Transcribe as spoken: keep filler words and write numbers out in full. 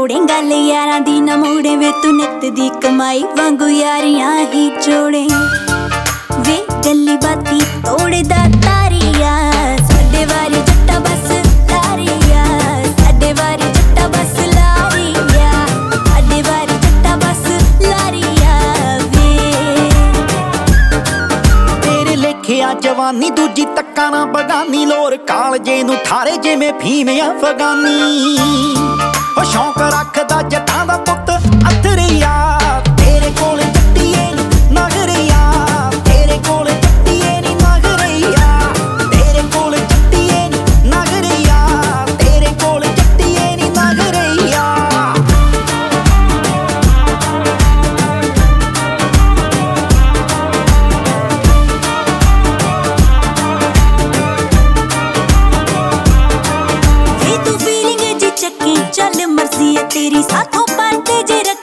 ਤੋੜੇ गल यारां दी ना मोड़े वे तू नित दी कमाई वांगू यारियां ही जोड़े वे गल्ली बाती तोड़े दा तारिया साडे वारी जट्टा बस लारिया साडे वारी जट्टा बस लारिया साडे वारी जट्टा बस लारिया वे तेरे लेखे आ जवानी दूजी तक्का ना बगानी लोर कालजे नू ठारे जिवें फीम अफगानी ओ शौक रखदा जट्टां दा पुत्त अथरिया तेरे कोल जट्टीए नगरिया तेरे कोल जट्टीए नी नगरिया तेरे कोल जट्टीए नी नगरिया तेरे कोल जट्टीए नी नगरिया वे तू फीलिंग जी चक्की चल मर्जी है तेरी साथों पाते जे